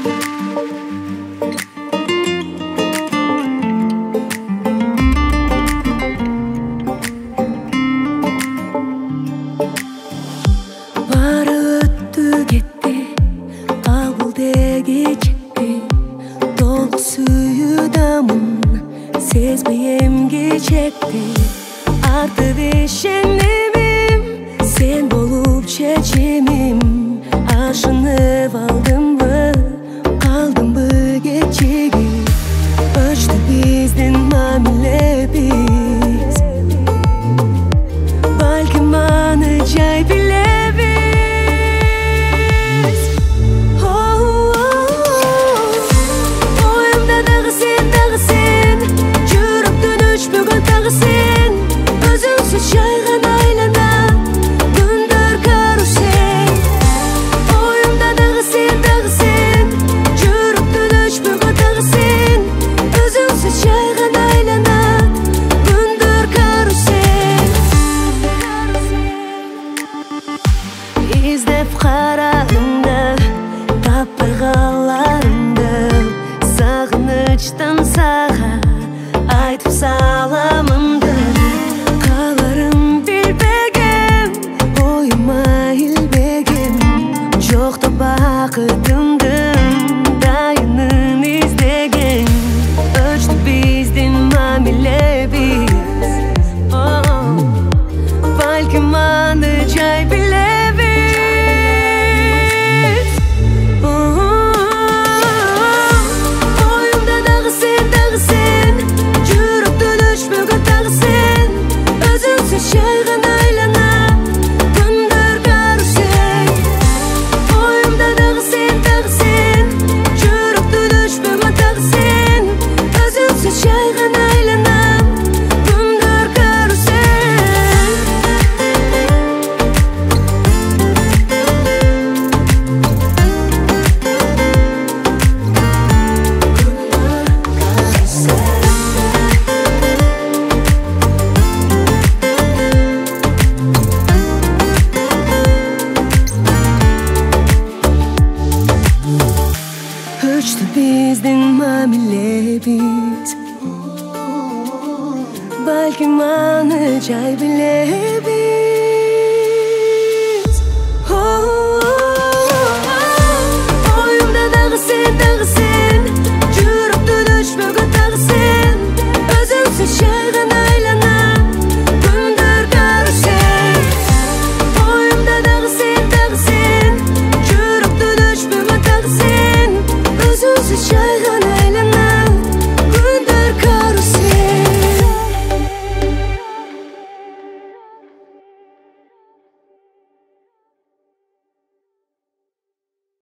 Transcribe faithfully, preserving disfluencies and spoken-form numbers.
Бары өттү кетти, кабылдеги чекти, толук сүйүүдамын, сезбей эмги чекти. Артып ишенимим, сен болуп чечимим. Ашынып алдымбы, калдымбы кечигип, өчтү биздин мамилебиз. Балким аны жай билебиз. Оюмда дагы сен, дагы сен, жүрөктөн өчпөгөн дагы сен. Өзүңсүз жайган айлана, күндөр карусел. Оюмда дагы сен, дагы сен, жүрөктөн өчпөгөн дагы сен. Өзүңсүз жайган айлана, күндөр карусел. Издеп карадымды, таппай каларымды, сагынычтан сага айтып саламымды. Каларым билбегем, оюма илбегем, жокто бакытымдын дайынын издеген. Өчтү биздин мамилебиз. Балким аны жай билебиз. Оюмда дагы сен, дагы сен, жүрөктөн өчпөгөн дагы сен. Өзүңсүз жайган айлана, күндөр карусел. Оюмда дагы сен, дагы сен, жүрөктөн өчпөгөн дагы сен. Өзүңсүз жайган айлана, күндөр карусел. Өчтү биздин мамилебиз. Балким аны жай билебиз. Оюмда дагы сен, дагы сен, жүрөктөн өчпөгөн дагы сен. Өзүңсүз жайган айлана, күндөр карусел. Оюмда дагы сен, дагы сен, жүрөктөн өчпөгөн дагы сен. Өзүңсүз жайган